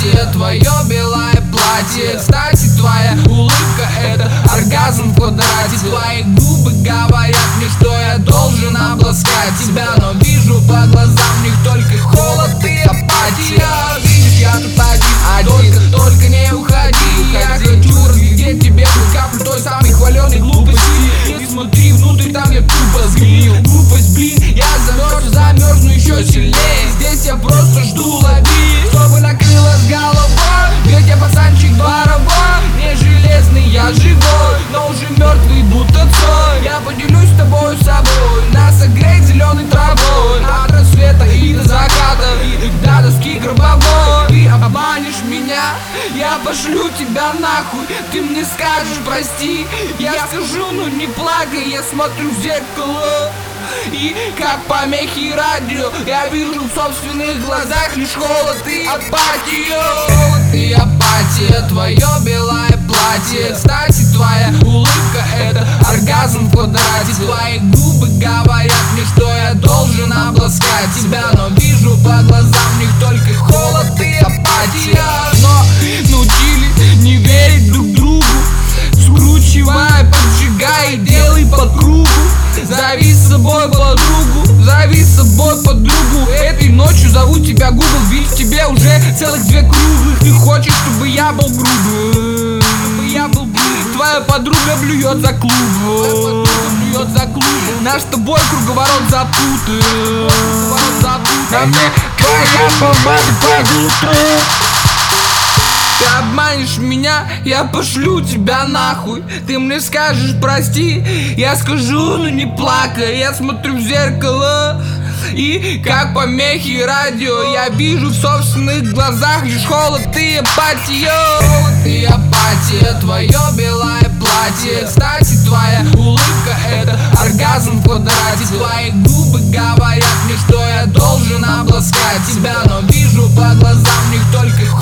апатия, твое белое платье. Кстати, твоя улыбка — это оргазм в квадрате. Твои губы говорят мне, что я должен обласкать тебя, но вижу по глазам в них только холод и апатия. Видишь, я тут один, только не уходи. Я хочу разглядеть тебе хоть каплю той самой хваленой глупости. Не смотри внутрь, там я тупо сгнил. Глупость, блин, я замерзну еще сильнее. Здесь я просто жду, лови, чтобы накрыло с головой. Ведь я пацанчик дворовой, не железный, я живой, но уже мертвый, будто цой. Я поделюсь с тобой собой, нас согреть зеленой травой. От рассвета и до заката, и до доски гробовой. Ты обманешь меня, я пошлю тебя нахуй. Ты мне скажешь прости, я скажу, ну не плакай. Я смотрю в зеркало, и как помехи радио я вижу в собственных глазах лишь холод и апатию. Холод и апатия, твое белое платье. Кстати, твоя улыбка — это оргазм в квадрате. Твои губы говорят мне, что я должен обласкать тебя, но вижу по глазам в них только холод и апатия. Но научили не верить друг другу, скручивай, поджигай, делай по кругу. Зови с собой подругу, зови с собой подругу. Этой ночью зову тебя Google, ведь в тебе уже целых 2 круглых. Ты хочешь, чтобы я был грубым, твоя подруга блюет за клубом, наш с тобой круговорот запутан. На мне твоя помада под утро. Ты обманешь меня, я пошлю тебя нахуй. Ты мне скажешь прости, я скажу, ну не плакай. Я смотрю в зеркало, и как помехи радио я вижу в собственных глазах лишь холод и апатию. Холод и апатия, твое белое платье. Кстати, твоя улыбка — это оргазм в квадрате. Твои губы говорят мне, что я должен обласкать тебя, но вижу по глазам в них только холод